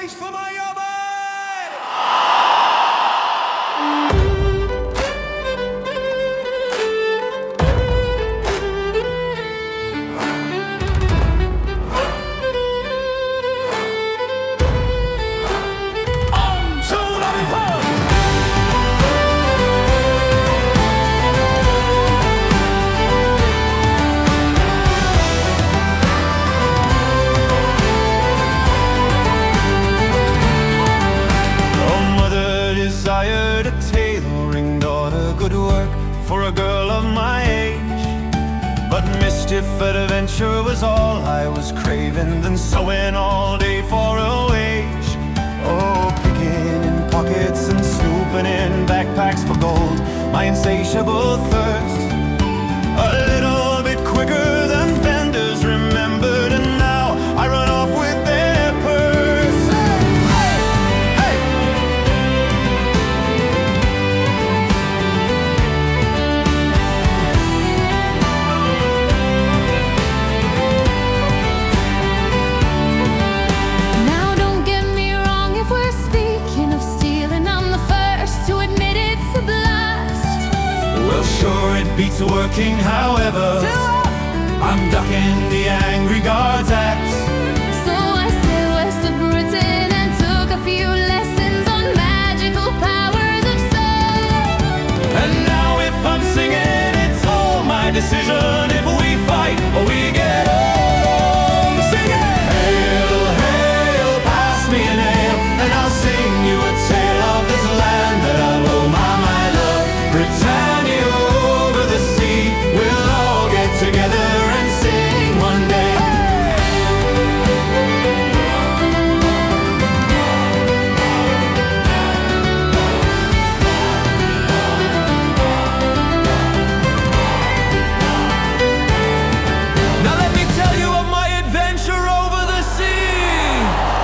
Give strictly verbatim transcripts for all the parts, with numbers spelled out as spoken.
noise for my yobber! Desired a tailoring daughter, good work for a girl of my age. But mischief and adventure was all I was craving, then sewing all day for a wage. Oh, picking in pockets and snooping in backpacks for gold, my insatiable thirst. A little bit quicker than vendors remembered, and now I run off with their purse. Hey! Hey! Now don't get me wrong, if we're speaking of stealing, I'm the first to admit it's a blast. Well, sure, it beats working, however, I'm ducking the angry guard's axe. So I sailed west of Britain and took a few lessons on magical powers of song. And now if I'm singing, it's all my decision if we fight or we get home. Sing it! Hail, hail, pass me a nail, and I'll sing you a tale of this land that I owe my, my love. Britannia over the sea, we'll all get together and sing one day. Now let me tell you of my adventure over the sea.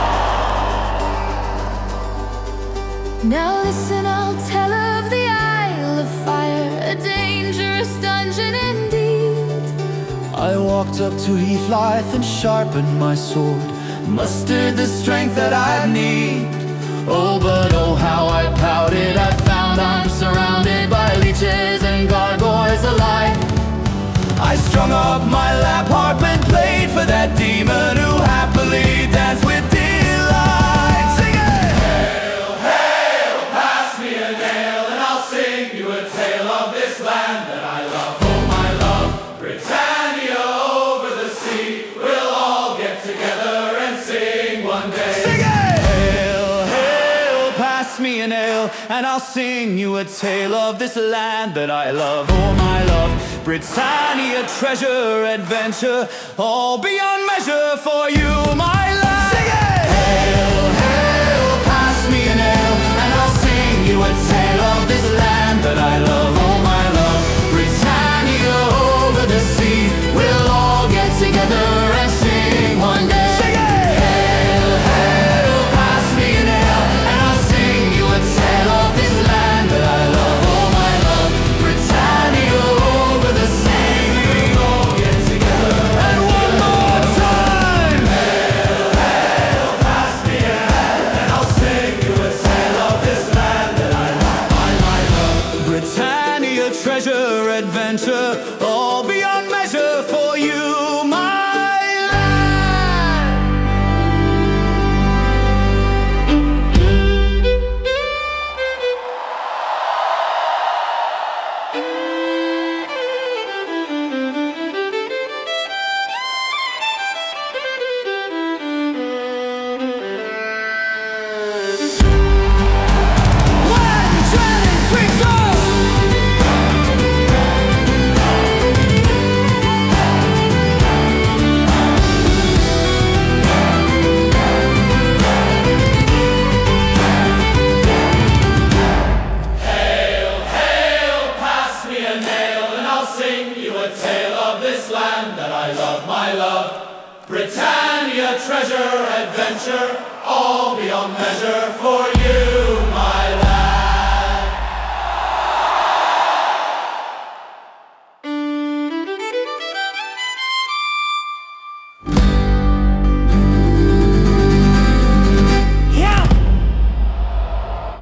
Now listen, I'll tell of the Isle of Fire, a dangerous dungeon indeed. I walked up to Heathlife and sharpened my sword, mustered the strength that I need. Oh, but oh, how I pouted, I found I'm surrounded by leeches and gargoyles alike. I strung up my lap harp and played for that demon who happily danced with delight. Sing it! Hail, hail, pass me a nail, and I'll sing you a tale of this land that I love. Oh, my love, Britannia over the sea, we'll all get together and sing one day. Sing it! Hail, hail, pass me a nail, and I'll sing you a tale of this land that I love. Oh, my love, Britannia, treasure, adventure, all beyond measure for you, my love. Sing it! Hail, hail, pass me a nail, and I'll sing you a tale of this land that I love. Oh, my love, Britannia over the sea, we'll all get together and sing one day. Sing it! Hail, hail, pass me a nail, and I'll sing you a tale of this land that I love. Oh, my love, Britannia over the sea, we'll all get together. And one more time! Hail, hail, pass me a nail, and I'll sing you a tale of this land that I love. My, my love, Britannia, treasure, adventure, all beyond measure for you, my land. One, two, three, four. Hail, hail, pass me a nail, and I'll sing you a tale of this land that I love, my love. Britannia, treasure, adventure, all beyond measure.